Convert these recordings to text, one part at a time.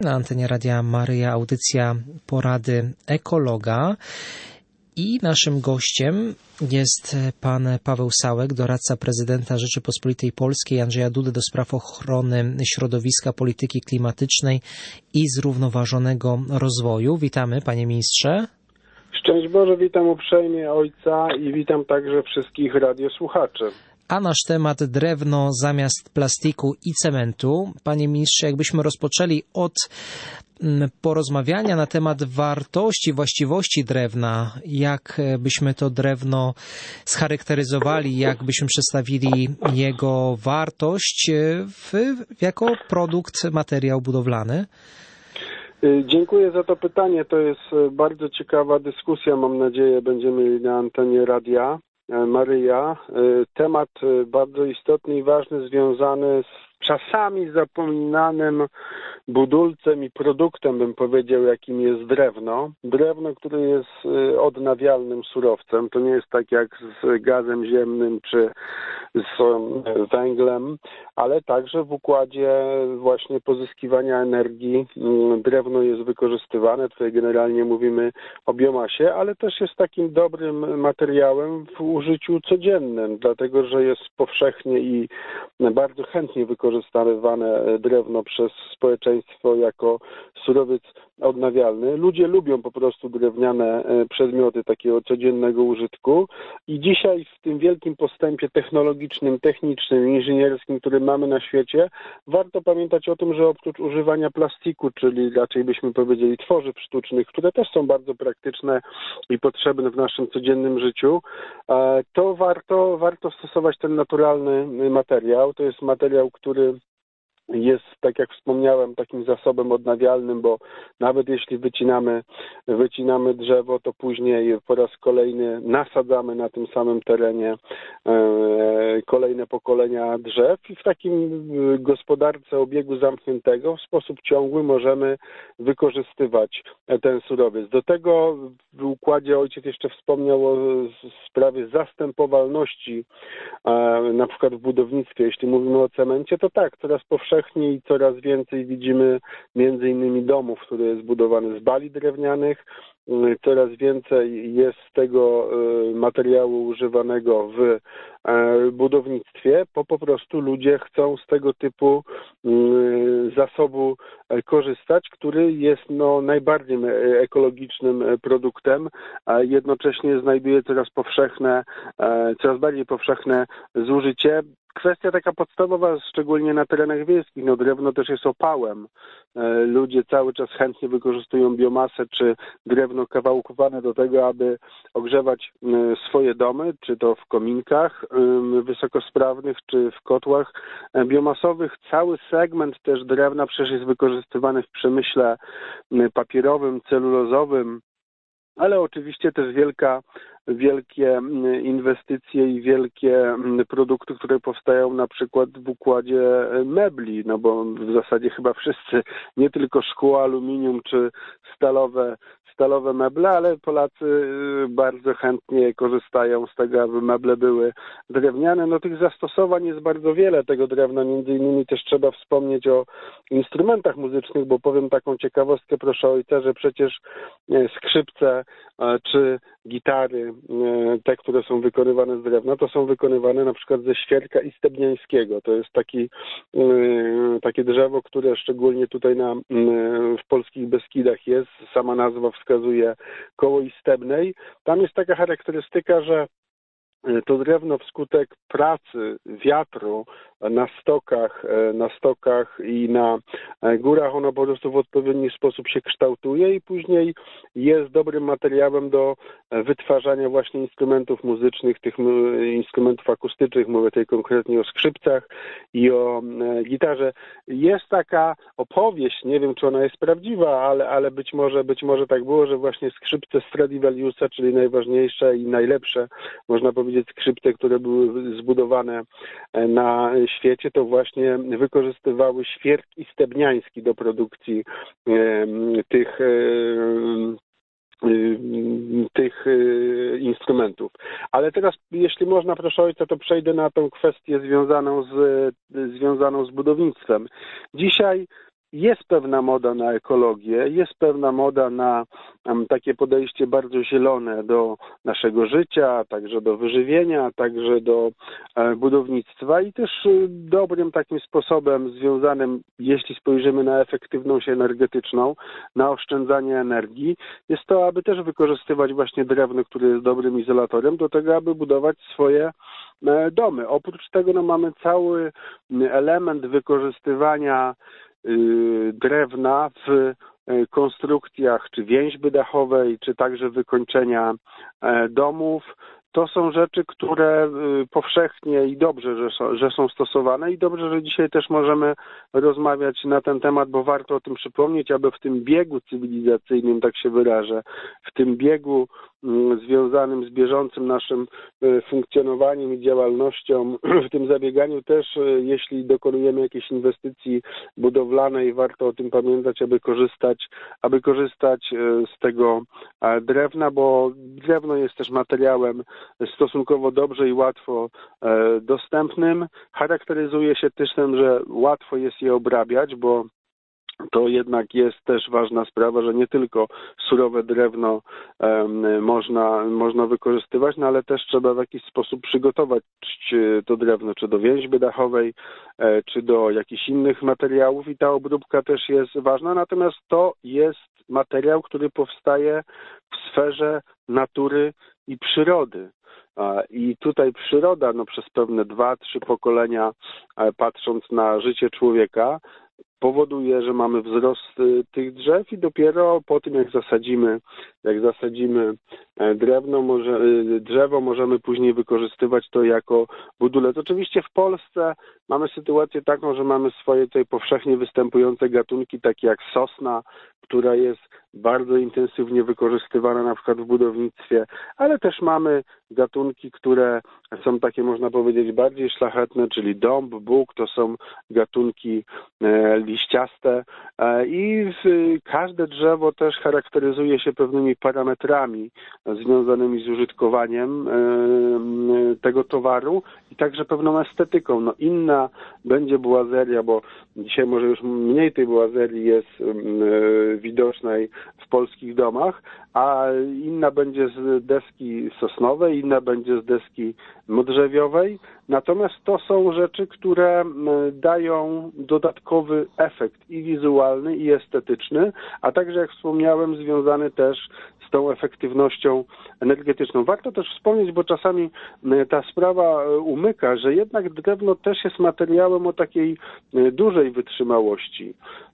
Na antenie Radia Maryja audycja Porady Ekologa i naszym gościem jest pan Paweł Sałek, doradca prezydenta Rzeczypospolitej Polskiej Andrzeja Dudy do spraw ochrony środowiska, polityki klimatycznej i zrównoważonego rozwoju. Witamy, panie ministrze. Szczęść Boże, witam uprzejmie ojca i witam także wszystkich radiosłuchaczy. A nasz temat drewno zamiast plastiku i cementu. Panie ministrze, jakbyśmy rozpoczęli od porozmawiania na temat wartości, właściwości drewna, jak byśmy to drewno scharakteryzowali, jak byśmy przedstawili jego wartość jako produkt, materiał budowlany? Dziękuję za to pytanie. To jest bardzo ciekawa dyskusja. Mam nadzieję, będziemy mieli na antenie Radia Maryja. Temat bardzo istotny i ważny, związany z czasami zapominanym budulcem i produktem, bym powiedział, jakim jest drewno. Drewno, które jest odnawialnym surowcem. To nie jest tak jak z gazem ziemnym czy z węglem, ale także w układzie właśnie pozyskiwania energii drewno jest wykorzystywane. Tutaj generalnie mówimy o biomasie, ale też jest takim dobrym materiałem w użyciu codziennym, dlatego że jest powszechnie i bardzo chętnie wykorzystywane drewno przez społeczeństwo jako surowiec odnawialny. Ludzie lubią po prostu drewniane przedmioty takiego codziennego użytku i dzisiaj w tym wielkim postępie technologicznym, technicznym, inżynierskim, który mamy na świecie, warto pamiętać o tym, że oprócz używania plastiku, czyli raczej byśmy powiedzieli tworzyw sztucznych, które też są bardzo praktyczne i potrzebne w naszym codziennym życiu, to warto stosować ten naturalny materiał. To jest materiał, który jest, tak jak wspomniałem, takim zasobem odnawialnym, bo nawet jeśli wycinamy drzewo, to później po raz kolejny nasadzamy na tym samym terenie kolejne pokolenia drzew i w takim gospodarce obiegu zamkniętego w sposób ciągły możemy wykorzystywać ten surowiec. Do tego w układzie ojciec jeszcze wspomniał o sprawie zastępowalności, na przykład w budownictwie. Jeśli mówimy o cemencie, to tak, coraz powszechniej i coraz więcej widzimy między innymi domów, które jest budowane z bali drewnianych. Coraz więcej jest tego materiału używanego w budownictwie, bo po prostu ludzie chcą z tego typu zasobu korzystać, który jest najbardziej ekologicznym produktem, a jednocześnie znajduje coraz bardziej powszechne zużycie. Kwestia taka podstawowa, szczególnie na terenach wiejskich, drewno też jest opałem. Ludzie cały czas chętnie wykorzystują biomasę czy drewno kawałkowane do tego, aby ogrzewać swoje domy, czy to w kominkach wysokosprawnych, czy w kotłach biomasowych. Cały segment też drewna przecież jest wykorzystywany w przemyśle papierowym, celulozowym, ale oczywiście też wielkie inwestycje i wielkie produkty, które powstają na przykład w układzie mebli, bo w zasadzie chyba wszyscy, nie tylko szkło, aluminium czy stalowe meble, ale Polacy bardzo chętnie korzystają z tego, aby meble były drewniane. Tych zastosowań jest bardzo wiele tego drewna, między innymi też trzeba wspomnieć o instrumentach muzycznych, bo powiem taką ciekawostkę, proszę ojca, że przecież skrzypce czy gitary, te, które są wykonywane z drewna, to są wykonywane na przykład ze świerka istebniańskiego. To jest takie drzewo, które szczególnie tutaj w polskich Beskidach jest. Sama nazwa wskazuje koło istebnej. Tam jest taka charakterystyka, że to drewno wskutek pracy wiatru na stokach i na górach, ono po prostu w odpowiedni sposób się kształtuje i później jest dobrym materiałem do wytwarzania właśnie instrumentów muzycznych, tych instrumentów akustycznych, mówię tutaj konkretnie o skrzypcach i o gitarze. Jest taka opowieść, nie wiem, czy ona jest prawdziwa, ale być może tak było, że właśnie skrzypce Stradivariusa, czyli najważniejsze i najlepsze, można powiedzieć, skrzypce, które były zbudowane na świecie, to właśnie wykorzystywały świerk istebniański do produkcji tych instrumentów. Ale teraz, jeśli można, proszę ojca, to przejdę na tą kwestię związaną z budownictwem. Dzisiaj jest pewna moda na ekologię, jest pewna moda na takie podejście bardzo zielone do naszego życia, także do wyżywienia, także do budownictwa i też dobrym takim sposobem związanym, jeśli spojrzymy na efektywność energetyczną, na oszczędzanie energii, jest to, aby też wykorzystywać właśnie drewno, które jest dobrym izolatorem, do tego, aby budować swoje domy. Oprócz tego mamy cały element wykorzystywania drewna w konstrukcjach czy więźby dachowej, czy także wykończenia domów. To są rzeczy, które powszechnie i dobrze, że są stosowane i dobrze, że dzisiaj też możemy rozmawiać na ten temat, bo warto o tym przypomnieć, aby w tym biegu cywilizacyjnym, tak się wyrażę, w tym biegu związanym z bieżącym naszym funkcjonowaniem i działalnością, w tym zabieganiu też, jeśli dokonujemy jakiejś inwestycji budowlanej, warto o tym pamiętać, aby korzystać z tego drewna, bo drewno jest też materiałem stosunkowo dobrze i łatwo dostępnym. Charakteryzuje się też tym, że łatwo jest je obrabiać, bo to jednak jest też ważna sprawa, że nie tylko surowe drewno można wykorzystywać, no ale też trzeba w jakiś sposób przygotować to drewno, czy do więźby dachowej, czy do jakichś innych materiałów i ta obróbka też jest ważna, natomiast to jest materiał, który powstaje w sferze natury i przyrody. I tutaj przyroda, przez pewne 2-3 pokolenia, patrząc na życie człowieka, powoduje, że mamy wzrost tych drzew i dopiero po tym, jak zasadzimy drzewo, możemy później wykorzystywać to jako budulec. Oczywiście w Polsce mamy sytuację taką, że mamy swoje tutaj powszechnie występujące gatunki, takie jak sosna, która jest bardzo intensywnie wykorzystywana na przykład w budownictwie, ale też mamy gatunki, które są takie, można powiedzieć, bardziej szlachetne, czyli dąb, bóg, to są gatunki liściaste i każde drzewo też charakteryzuje się pewnymi parametrami związanymi z użytkowaniem tego towaru i także pewną estetyką. Inna będzie boazeria, bo dzisiaj może już mniej tej boazerii jest widocznej w polskich domach, a inna będzie z deski sosnowej, inna będzie z deski modrzewiowej. Natomiast to są rzeczy, które dają dodatkowy efekt i wizualny, i estetyczny, a także, jak wspomniałem, związany też z tą efektywnością energetyczną. Warto też wspomnieć, bo czasami ta sprawa umyka, że jednak drewno też jest materiałem o takiej dużej wytrzymałości.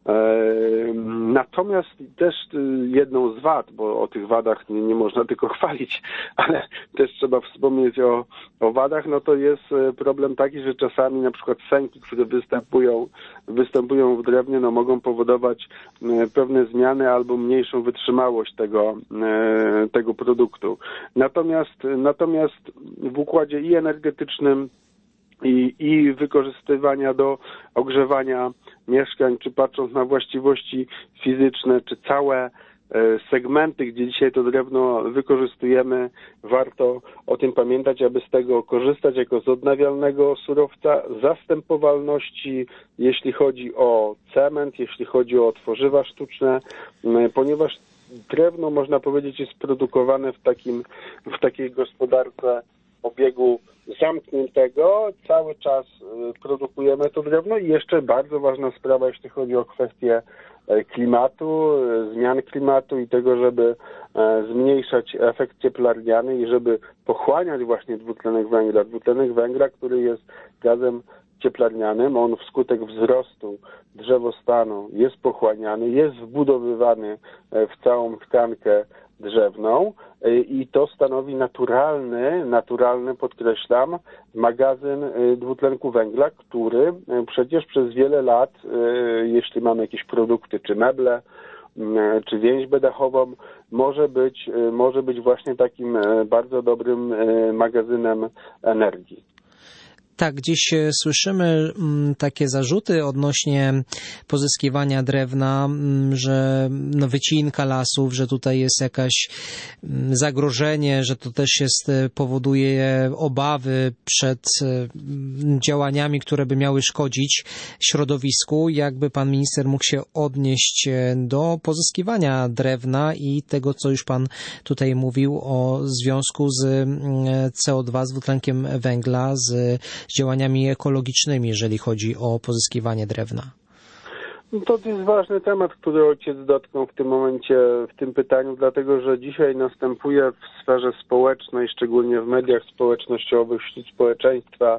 Natomiast też jedną z wad, bo o tych wadach nie można tylko chwalić, ale też trzeba wspomnieć o wadach, to jest problem taki, że czasami na przykład sęki, które występują w drewnie, mogą powodować pewne zmiany albo mniejszą wytrzymałość tego produktu. Natomiast w układzie i energetycznym, i wykorzystywania do ogrzewania mieszkań, czy patrząc na właściwości fizyczne, czy całe segmenty, gdzie dzisiaj to drewno wykorzystujemy, warto o tym pamiętać, aby z tego korzystać jako z odnawialnego surowca, zastępowalności, jeśli chodzi o cement, jeśli chodzi o tworzywa sztuczne, ponieważ drewno, można powiedzieć, jest produkowane w takiej gospodarce obiegu zamkniętego. Cały czas produkujemy to drewno i jeszcze bardzo ważna sprawa, jeśli chodzi o kwestię klimatu, zmian klimatu i tego, żeby zmniejszać efekt cieplarniany i żeby pochłaniać właśnie dwutlenek węgla, który jest gazem cieplarnianym. On wskutek wzrostu drzewostanu jest pochłaniany, jest wbudowywany w całą tkankę drzewną i to stanowi naturalny, podkreślam, magazyn dwutlenku węgla, który przecież przez wiele lat, jeśli mamy jakieś produkty, czy meble, czy więźbę dachową, może być właśnie takim bardzo dobrym magazynem energii. Tak, gdzieś słyszymy takie zarzuty odnośnie pozyskiwania drewna, że wycinka lasów, że tutaj jest jakaś zagrożenie, że to też powoduje obawy przed działaniami, które by miały szkodzić środowisku. Jakby pan minister mógł się odnieść do pozyskiwania drewna i tego, co już pan tutaj mówił o związku z CO2, z dwutlenkiem węgla, z działaniami ekologicznymi, jeżeli chodzi o pozyskiwanie drewna? To jest ważny temat, który ojciec dotknął w tym momencie, w tym pytaniu, dlatego że dzisiaj następuje w sferze społecznej, szczególnie w mediach społecznościowych, wśród społeczeństwa,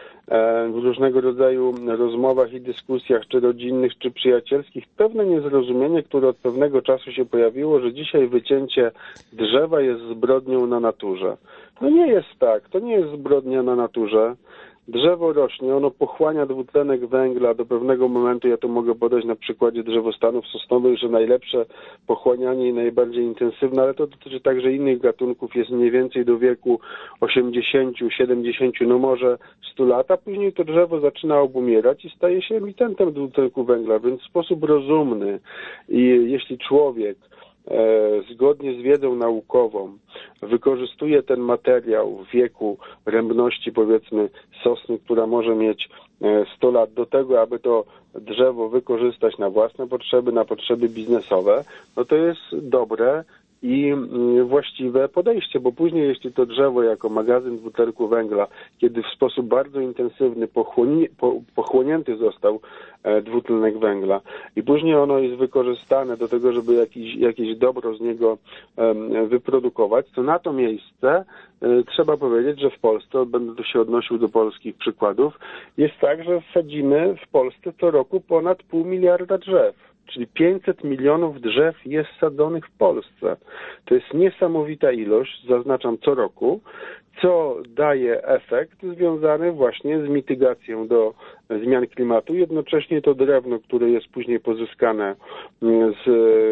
w różnego rodzaju rozmowach i dyskusjach, czy rodzinnych, czy przyjacielskich, pewne niezrozumienie, które od pewnego czasu się pojawiło, że dzisiaj wycięcie drzewa jest zbrodnią na naturze. No nie jest tak, to nie jest zbrodnia na naturze. Drzewo rośnie, ono pochłania dwutlenek węgla do pewnego momentu, ja to mogę podać na przykładzie drzewostanów sosnowych, że najlepsze pochłanianie i najbardziej intensywne, ale to dotyczy także innych gatunków, jest mniej więcej do wieku 80, 70, no może 100 lat, a później to drzewo zaczyna obumierać i staje się emitentem dwutlenku węgla, więc w sposób rozumny i jeśli człowiek zgodnie z wiedzą naukową wykorzystuje ten materiał w wieku rębności, powiedzmy, sosny, która może mieć 100 lat, do tego, aby to drzewo wykorzystać na własne potrzeby, na potrzeby biznesowe, no to jest dobre i właściwe podejście, bo później, jeśli to drzewo jako magazyn dwutlenku węgla, kiedy w sposób bardzo intensywny pochłonięty został dwutlenek węgla i później ono jest wykorzystane do tego, żeby jakieś dobro z niego wyprodukować, to na to miejsce trzeba powiedzieć, że w Polsce, będę tu się odnosił do polskich przykładów, jest tak, że sadzimy w Polsce co roku ponad 0,5 miliarda drzew. Czyli 500 milionów drzew jest sadzonych w Polsce. To jest niesamowita ilość, zaznaczam, co roku, co daje efekt związany właśnie z mitygacją do zmian klimatu. Jednocześnie to drewno, które jest później pozyskane z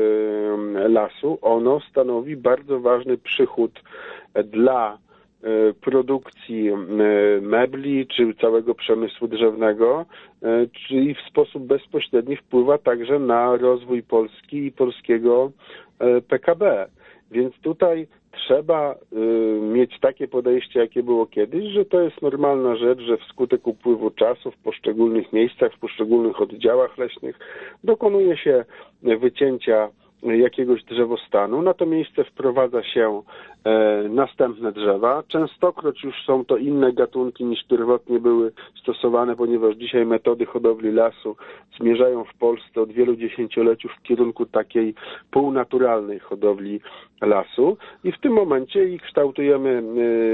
lasu, ono stanowi bardzo ważny przychód dla produkcji mebli czy całego przemysłu drzewnego, czyli w sposób bezpośredni wpływa także na rozwój Polski i polskiego PKB. Więc tutaj trzeba mieć takie podejście, jakie było kiedyś, że to jest normalna rzecz, że wskutek upływu czasu w poszczególnych miejscach, w poszczególnych oddziałach leśnych dokonuje się wycięcia jakiegoś drzewostanu. Na to miejsce wprowadza się następne drzewa. Częstokroć już są to inne gatunki niż pierwotnie były stosowane, ponieważ dzisiaj metody hodowli lasu zmierzają w Polsce od wielu dziesięcioleci w kierunku takiej półnaturalnej hodowli lasu i w tym momencie i kształtujemy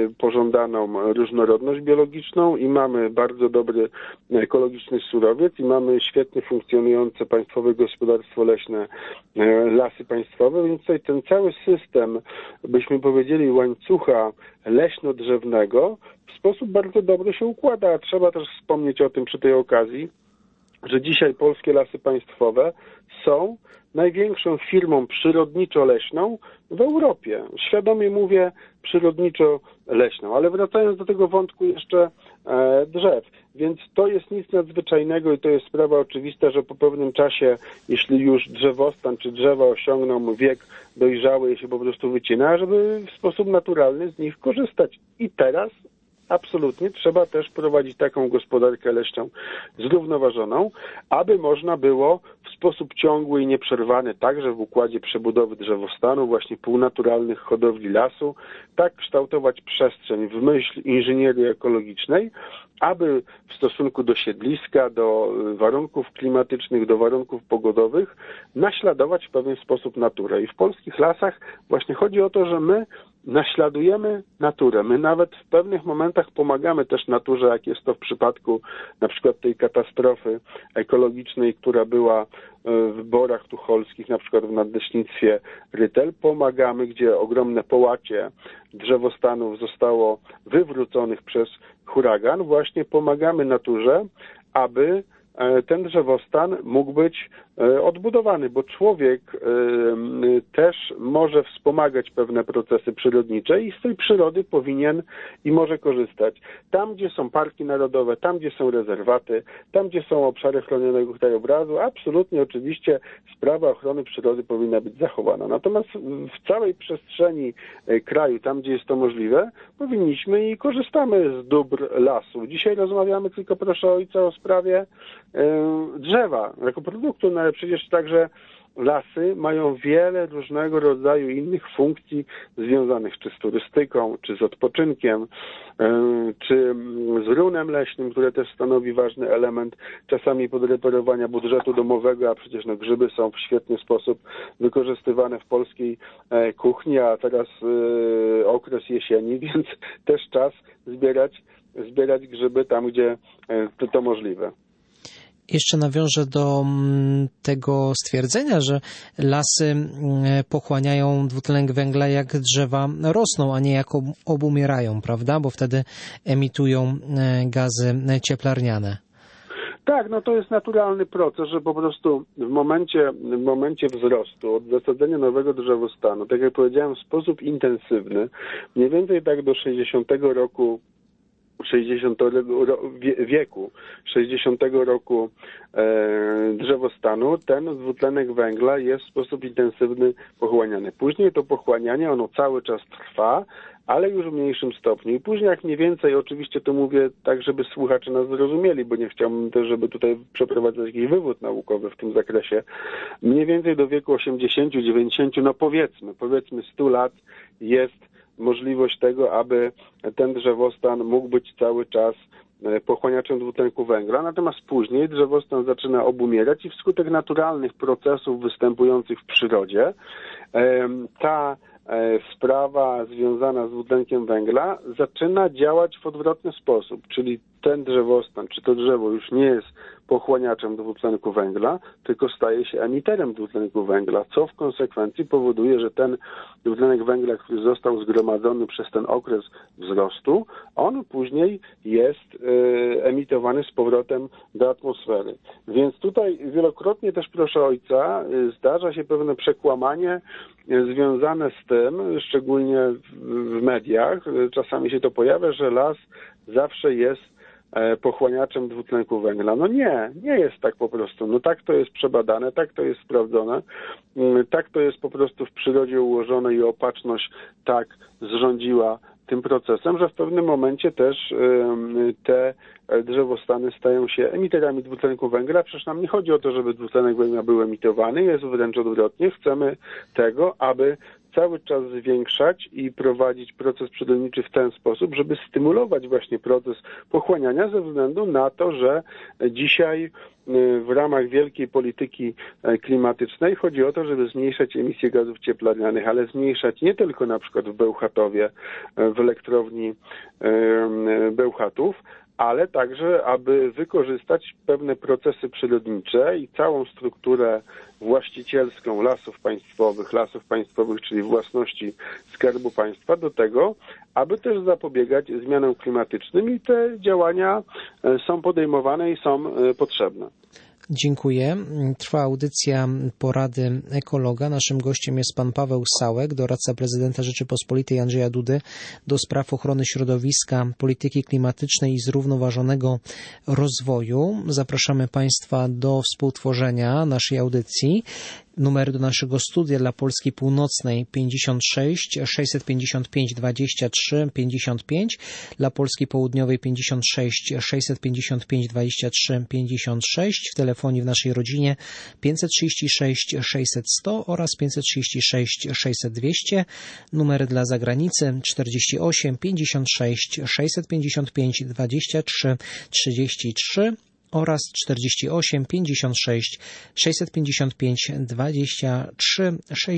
pożądaną różnorodność biologiczną i mamy bardzo dobry ekologiczny surowiec i mamy świetnie funkcjonujące Państwowe Gospodarstwo Leśne, Lasy Państwowe, więc tutaj ten cały system, byśmy powiedzieli, łańcucha leśno-drzewnego w sposób bardzo dobry się układa. A trzeba też wspomnieć o tym przy tej okazji, że dzisiaj polskie Lasy Państwowe są największą firmą przyrodniczo-leśną w Europie. Świadomie mówię przyrodniczo-leśną, ale wracając do tego wątku jeszcze drzew, więc to jest nic nadzwyczajnego i to jest sprawa oczywista, że po pewnym czasie, jeśli już drzewostan czy drzewa osiągną wiek dojrzały, je się po prostu wycina, żeby w sposób naturalny z nich korzystać. I teraz absolutnie trzeba też prowadzić taką gospodarkę leśną zrównoważoną, aby można było w sposób ciągły i nieprzerwany, także w układzie przebudowy drzewostanu, właśnie półnaturalnych hodowli lasu, tak kształtować przestrzeń w myśl inżynierii ekologicznej, aby w stosunku do siedliska, do warunków klimatycznych, do warunków pogodowych naśladować w pewien sposób naturę. I w polskich lasach właśnie chodzi o to, że my naśladujemy naturę. My nawet w pewnych momentach pomagamy też naturze, jak jest to w przypadku na przykład tej katastrofy ekologicznej, która była w Borach Tucholskich, na przykład w nadleśnictwie Rytel. Pomagamy, gdzie ogromne połacie drzewostanów zostało wywróconych przez huragan. Właśnie pomagamy naturze, aby ten drzewostan mógł być odbudowany, bo człowiek też może wspomagać pewne procesy przyrodnicze i z tej przyrody powinien i może korzystać. Tam, gdzie są parki narodowe, tam, gdzie są rezerwaty, tam, gdzie są obszary chronionego krajobrazu, absolutnie oczywiście sprawa ochrony przyrody powinna być zachowana. Natomiast w całej przestrzeni kraju, tam, gdzie jest to możliwe, powinniśmy i korzystamy z dóbr lasu. Dzisiaj rozmawiamy tylko, proszę ojca, o sprawie drzewa jako produktu, no ale przecież także lasy mają wiele różnego rodzaju innych funkcji związanych czy z turystyką, czy z odpoczynkiem, czy z runem leśnym, które też stanowi ważny element czasami podreperowania budżetu domowego, a przecież grzyby są w świetny sposób wykorzystywane w polskiej kuchni, a teraz okres jesieni, więc też czas zbierać grzyby tam, gdzie to możliwe. Jeszcze nawiążę do tego stwierdzenia, że lasy pochłaniają dwutlenek węgla jak drzewa rosną, a nie jak obumierają, prawda? Bo wtedy emitują gazy cieplarniane. Tak, no to jest naturalny proces, że po prostu w momencie wzrostu, od zasadzenia nowego drzewostanu, tak jak powiedziałem, w sposób intensywny, mniej więcej tak do 60 roku drzewostanu, ten dwutlenek węgla jest w sposób intensywny pochłaniany. Później to pochłanianie, ono cały czas trwa, ale już w mniejszym stopniu. I później jak mniej więcej, oczywiście to mówię tak, żeby słuchacze nas zrozumieli, bo nie chciałbym też, żeby tutaj przeprowadzać jakiś wywód naukowy w tym zakresie. Mniej więcej do wieku 80, 90, no powiedzmy 100 lat jest możliwość tego, aby ten drzewostan mógł być cały czas pochłaniaczem dwutlenku węgla, natomiast później drzewostan zaczyna obumierać i wskutek naturalnych procesów występujących w przyrodzie ta sprawa związana z dwutlenkiem węgla zaczyna działać w odwrotny sposób, czyli ten drzewostan, czy to drzewo już nie jest pochłaniaczem dwutlenku węgla, tylko staje się emiterem dwutlenku węgla, co w konsekwencji powoduje, że ten dwutlenek węgla, który został zgromadzony przez ten okres wzrostu, on później jest emitowany z powrotem do atmosfery. Więc tutaj wielokrotnie też, proszę ojca, zdarza się pewne przekłamanie związane z tym, szczególnie w mediach, czasami się to pojawia, że las zawsze jest pochłaniaczem dwutlenku węgla. No nie jest tak po prostu. No tak to jest przebadane, tak to jest sprawdzone, tak to jest po prostu w przyrodzie ułożone i opatrzność tak zrządziła tym procesem, że w pewnym momencie też te drzewostany stają się emiterami dwutlenku węgla. Przecież nam nie chodzi o to, żeby dwutlenek węgla był emitowany, jest wręcz odwrotnie. Chcemy tego, aby cały czas zwiększać i prowadzić proces przyrodniczy w ten sposób, żeby stymulować właśnie proces pochłaniania ze względu na to, że dzisiaj w ramach wielkiej polityki klimatycznej chodzi o to, żeby zmniejszać emisję gazów cieplarnianych, ale zmniejszać nie tylko na przykład w Bełchatowie, w elektrowni Bełchatów, ale także, aby wykorzystać pewne procesy przyrodnicze i całą strukturę właścicielską lasów państwowych, czyli własności Skarbu Państwa do tego, aby też zapobiegać zmianom klimatycznym i te działania są podejmowane i są potrzebne. Dziękuję. Trwa audycja porady ekologa. Naszym gościem jest pan Paweł Sałek, doradca prezydenta Rzeczypospolitej Andrzeja Dudy do spraw ochrony środowiska, polityki klimatycznej i zrównoważonego rozwoju. Zapraszamy państwa do współtworzenia naszej audycji. Numer do naszego studia dla Polski Północnej 56 655 23 55, dla Polski Południowej 56 655 23 56, w telefonie w naszej rodzinie 536 600 100 oraz 536 600 200, numer dla zagranicy 48 56 655 23 33 oraz 48 56 655 23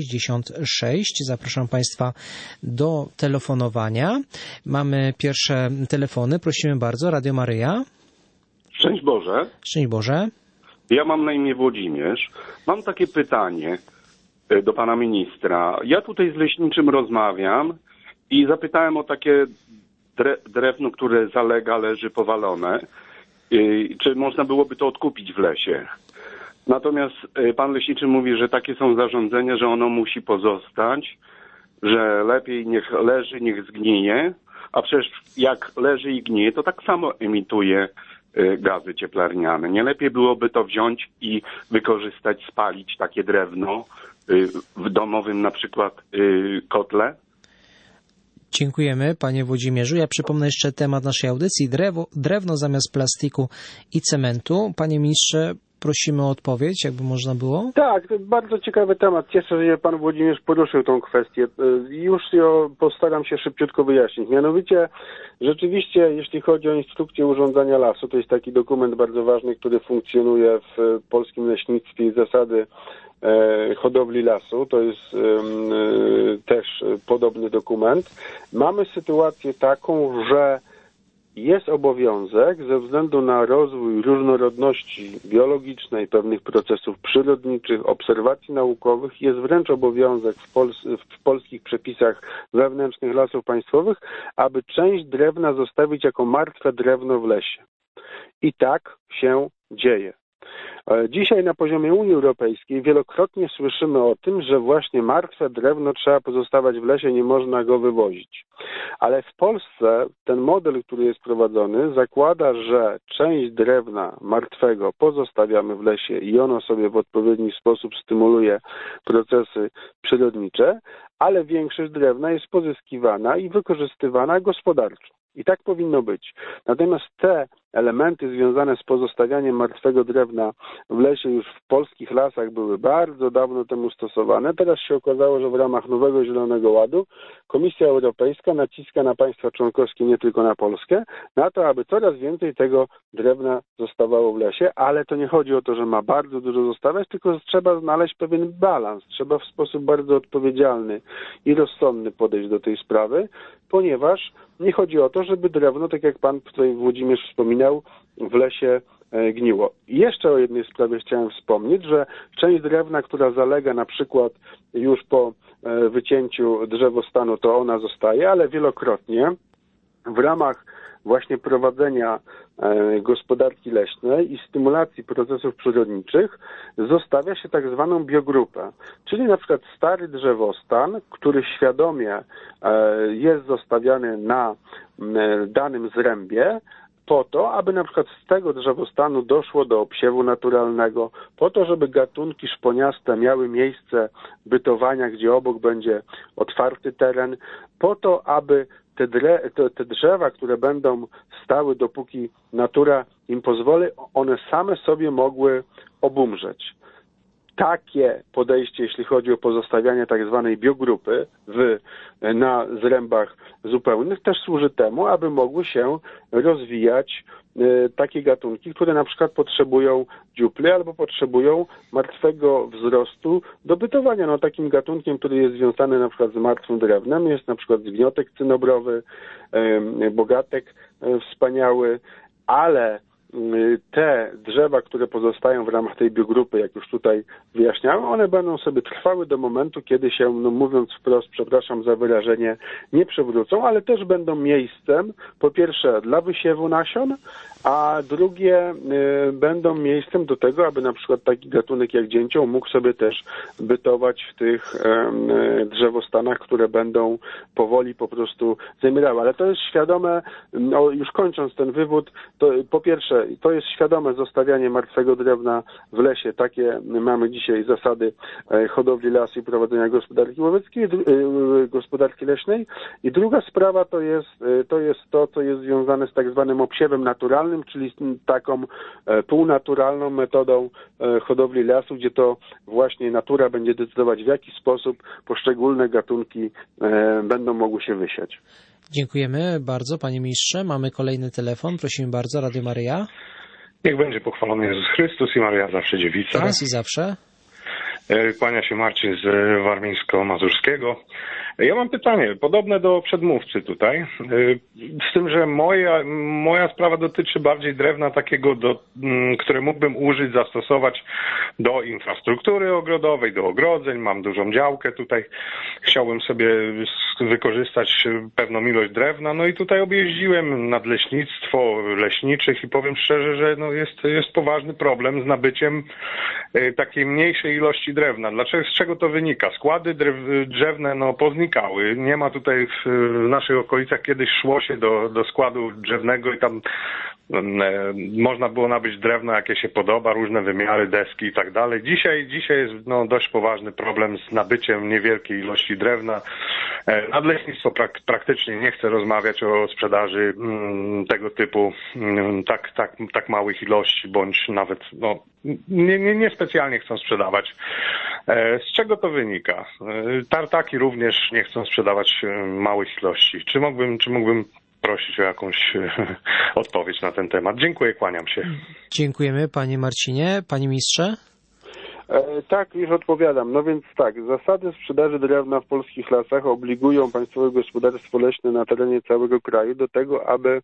66. Zapraszam państwa do telefonowania. Mamy pierwsze telefony. Prosimy bardzo. Radio Maryja. Szczęść Boże. Szczęść Boże. Ja mam na imię Włodzimierz. Mam takie pytanie do pana ministra. Ja tutaj z leśniczym rozmawiam i zapytałem o takie drewno, które zalega, leży powalone. Czy można byłoby to odkupić w lesie? Natomiast pan leśniczy mówi, że takie są zarządzenia, że ono musi pozostać, że lepiej niech leży, niech zgnije, a przecież jak leży i gnije, to tak samo emituje gazy cieplarniane. Nie lepiej byłoby to wziąć i wykorzystać, spalić takie drewno w domowym na przykład kotle? Dziękujemy, panie Włodzimierzu. Ja przypomnę jeszcze temat naszej audycji. Drewno zamiast plastiku i cementu. Panie ministrze, prosimy o odpowiedź, jakby można było. Tak, to bardzo ciekawy temat. Cieszę się, że pan Włodzimierz poruszył tą kwestię. Już ją postaram się szybciutko wyjaśnić. Mianowicie, rzeczywiście, jeśli chodzi o instrukcję urządzania lasu, to jest taki dokument bardzo ważny, który funkcjonuje w polskim leśnictwie i zasady hodowli lasu. To jest też podobny dokument. Mamy sytuację taką, że jest obowiązek ze względu na rozwój różnorodności biologicznej, pewnych procesów przyrodniczych, obserwacji naukowych, jest wręcz obowiązek w polskich przepisach wewnętrznych lasów państwowych, aby część drewna zostawić jako martwe drewno w lesie. I tak się dzieje. Dzisiaj na poziomie Unii Europejskiej wielokrotnie słyszymy o tym, że właśnie martwe drewno trzeba pozostawać w lesie, nie można go wywozić. Ale w Polsce ten model, który jest prowadzony, zakłada, że część drewna martwego pozostawiamy w lesie i ono sobie w odpowiedni sposób stymuluje procesy przyrodnicze, ale większość drewna jest pozyskiwana i wykorzystywana gospodarczo. I tak powinno być. Natomiast te elementy związane z pozostawianiem martwego drewna w lesie już w polskich lasach były bardzo dawno temu stosowane. Teraz się okazało, że w ramach nowego Zielonego Ładu Komisja Europejska naciska na państwa członkowskie, nie tylko na Polskę, na to, aby coraz więcej tego drewna zostawało w lesie, ale to nie chodzi o to, że ma bardzo dużo zostawać, tylko trzeba znaleźć pewien balans. Trzeba w sposób bardzo odpowiedzialny i rozsądny podejść do tej sprawy, ponieważ nie chodzi o to, żeby drewno, tak jak pan tutaj Włodzimierz wspominał, w lesie gniło. I jeszcze o jednej sprawie chciałem wspomnieć, że część drewna, która zalega na przykład już po wycięciu drzewostanu, to ona zostaje, ale wielokrotnie w ramach właśnie prowadzenia gospodarki leśnej i stymulacji procesów przyrodniczych zostawia się tak zwaną biogrupę, czyli na przykład stary drzewostan, który świadomie jest zostawiany na danym zrębie, po to, aby na przykład z tego drzewostanu doszło do obsiewu naturalnego, po to, żeby gatunki szponiaste miały miejsce bytowania, gdzie obok będzie otwarty teren, po to, aby te drzewa, które będą stały, dopóki natura im pozwoli, one same sobie mogły obumrzeć. Takie podejście, jeśli chodzi o pozostawianie tak zwanej biogrupy na zrębach zupełnych, też służy temu, aby mogły się rozwijać takie gatunki, które na przykład potrzebują dziupli albo potrzebują martwego wzrostu do bytowania. No, takim gatunkiem, który jest związany na przykład z martwym drewnem, jest na przykład zgniotek cynobrowy, bogatek wspaniały, ale te drzewa, które pozostają w ramach tej biogrupy, jak już tutaj wyjaśniałem, one będą sobie trwały do momentu, kiedy się, no mówiąc wprost, przepraszam za wyrażenie, nie przewrócą, ale też będą miejscem, po pierwsze dla wysiewu nasion, a drugie będą miejscem do tego, aby na przykład taki gatunek jak dzięcioł mógł sobie też bytować w tych drzewostanach, które będą powoli po prostu zamierały. Ale to jest świadome, no już kończąc ten wywód, to po pierwsze to jest świadome zostawianie martwego drewna w lesie. Takie mamy dzisiaj zasady hodowli lasu i prowadzenia gospodarki łowieckiej, gospodarki leśnej. I druga sprawa to jest to, co jest związane z tak zwanym obsiewem naturalnym, czyli taką półnaturalną metodą hodowli lasu, gdzie to właśnie natura będzie decydować, w jaki sposób poszczególne gatunki będą mogły się wysiać. Dziękujemy bardzo, panie ministrze. Mamy kolejny telefon. Prosimy bardzo, Radio Maryja. Niech będzie pochwalony Jezus Chrystus i Maryja zawsze dziewica. Teraz i zawsze. Kłania się Marcin z Warmińsko-Mazurskiego. Ja mam pytanie, podobne do przedmówcy tutaj, z tym, że moja sprawa dotyczy bardziej drewna takiego, które mógłbym użyć, zastosować do infrastruktury ogrodowej, do ogrodzeń. Mam dużą działkę tutaj. Chciałbym sobie wykorzystać pewną ilość drewna. No i tutaj objeździłem nadleśnictwo leśniczych i powiem szczerze, że no jest poważny problem z nabyciem takiej mniejszej ilości drewna. Z czego to wynika? Składy drzewne no poznikały. Nie ma tutaj w naszych okolicach, kiedyś szło się do składu drzewnego i tam można było nabyć drewno, jakie się podoba, różne wymiary, deski i tak dalej. Dzisiaj jest no, dość poważny problem z nabyciem niewielkiej ilości drewna. Nadleśnictwo praktycznie nie chce rozmawiać o sprzedaży tego typu tak małych ilości, bądź nawet no, niespecjalnie chcą sprzedawać. Z czego to wynika? Tartaki również nie chcą sprzedawać małych ilości. Czy mógłbym prosić o jakąś odpowiedź na ten temat? Dziękuję, kłaniam się. Dziękujemy, panie Marcinie. Panie ministrze? Tak, już odpowiadam. No więc tak, zasady sprzedaży drewna w polskich lasach obligują Państwowe Gospodarstwo Leśne na terenie całego kraju do tego, aby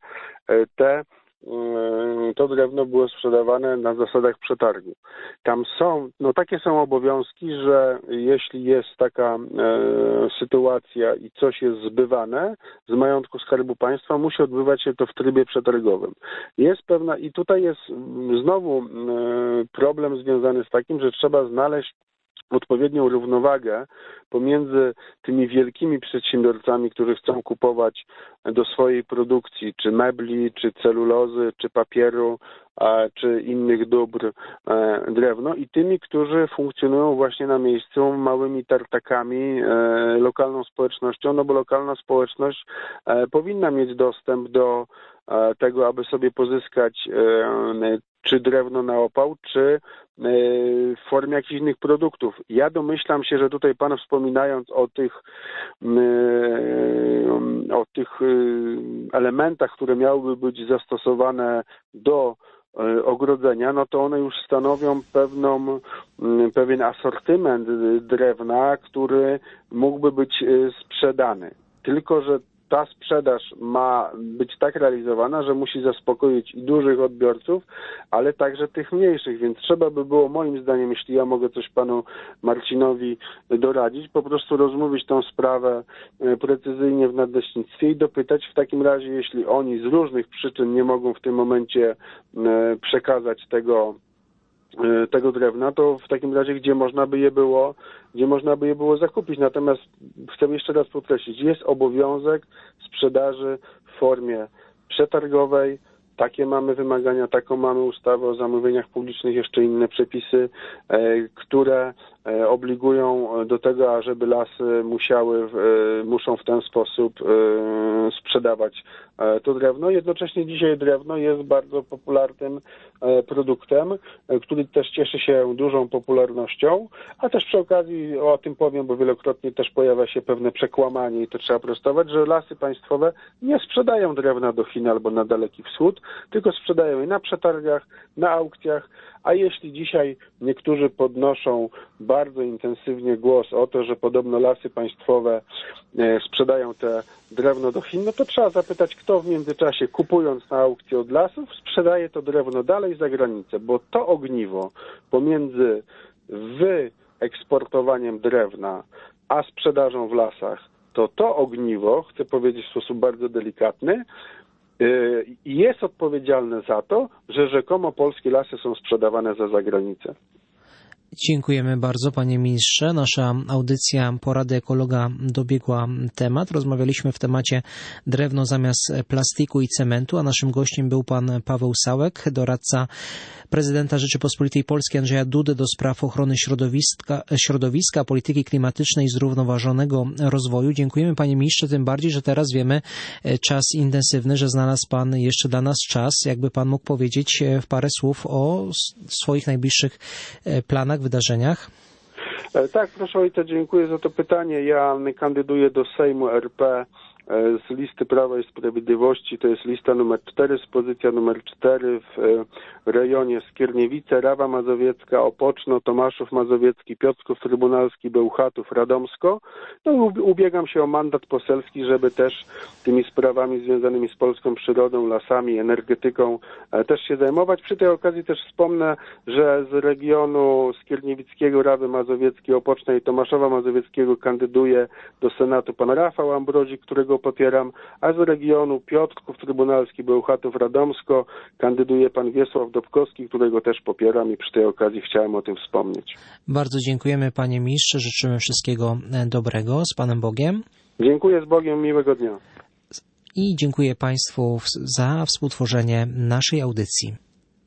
to drewno było sprzedawane na zasadach przetargu. Tam takie są obowiązki, że jeśli jest taka sytuacja i coś jest zbywane z majątku Skarbu Państwa, musi odbywać się to w trybie przetargowym. I tutaj jest znowu problem związany z takim, że trzeba znaleźć odpowiednią równowagę pomiędzy tymi wielkimi przedsiębiorcami, którzy chcą kupować do swojej produkcji, czy mebli, czy celulozy, czy papieru, czy innych dóbr drewno i tymi, którzy funkcjonują właśnie na miejscu małymi tartakami, lokalną społecznością, no bo lokalna społeczność powinna mieć dostęp do tego, aby sobie pozyskać czy drewno na opał, czy w formie jakichś innych produktów. Ja domyślam się, że tutaj Pan wspominając o tych elementach, które miałyby być zastosowane do ogrodzenia, no to one już stanowią pewien asortyment drewna, który mógłby być sprzedany. Tylko że ta sprzedaż ma być tak realizowana, że musi zaspokoić i dużych odbiorców, ale także tych mniejszych, więc trzeba by było, moim zdaniem, jeśli ja mogę coś panu Marcinowi doradzić, po prostu rozmówić tą sprawę precyzyjnie w nadleśnictwie i dopytać w takim razie, jeśli oni z różnych przyczyn nie mogą w tym momencie przekazać tego drewna, to w takim razie gdzie można by je było zakupić. Natomiast chcę jeszcze raz podkreślić, jest obowiązek sprzedaży w formie przetargowej. Takie mamy wymagania, taką mamy ustawę o zamówieniach publicznych, jeszcze inne przepisy, które obligują do tego, ażeby lasy muszą w ten sposób sprzedawać to drewno. Jednocześnie dzisiaj drewno jest bardzo popularnym produktem, który też cieszy się dużą popularnością, a też przy okazji o tym powiem, bo wielokrotnie też pojawia się pewne przekłamanie i to trzeba prostować, że lasy państwowe nie sprzedają drewna do Chin albo na Daleki Wschód, tylko sprzedają je na przetargach, na aukcjach, a jeśli dzisiaj niektórzy podnoszą bardzo intensywnie głos o to, że podobno lasy państwowe sprzedają te drewno do Chin, no to trzeba zapytać, kto w międzyczasie, kupując na aukcji od lasów, sprzedaje to drewno dalej za granicę, bo to ogniwo pomiędzy wyeksportowaniem drewna a sprzedażą w lasach, to ogniwo, chcę powiedzieć w sposób bardzo delikatny, jest odpowiedzialne za to, że rzekomo polskie lasy są sprzedawane za zagranicę. Dziękujemy bardzo, panie ministrze. Nasza audycja Porady Ekologa dobiegła temat. Rozmawialiśmy w temacie drewno zamiast plastiku i cementu, a naszym gościem był pan Paweł Sałek, doradca prezydenta Rzeczypospolitej Polskiej Andrzeja Dudy do spraw ochrony środowiska, polityki klimatycznej i zrównoważonego rozwoju. Dziękujemy, panie ministrze, tym bardziej, że teraz wiemy, czas intensywny, że znalazł pan jeszcze dla nas czas. Jakby pan mógł powiedzieć w parę słów o swoich najbliższych planach, wydarzeniach? Tak, proszę ojca, dziękuję za to pytanie. Ja kandyduję do Sejmu RP z listy Prawa i Sprawiedliwości. To jest lista numer 4, pozycja numer 4 w rejonie Skierniewice, Rawa Mazowiecka, Opoczno, Tomaszów Mazowiecki, Piotrków Trybunalski, Bełchatów, Radomsko. No i ubiegam się o mandat poselski, żeby też tymi sprawami związanymi z polską przyrodą, lasami, energetyką też się zajmować. Przy tej okazji też wspomnę, że z regionu Skierniewickiego, Rawy Mazowieckiej, Opoczna i Tomaszowa Mazowieckiego kandyduje do Senatu pan Rafał Ambrozik, którego popieram, a z regionu Piotrków Trybunalski, Bełchatów, Radomsko kandyduje pan Wiesław Dobkowski, którego też popieram i przy tej okazji chciałem o tym wspomnieć. Bardzo dziękujemy, panie ministrze, życzymy wszystkiego dobrego. Z Panem Bogiem. Dziękuję, z Bogiem, miłego dnia. I dziękuję Państwu za współtworzenie naszej audycji.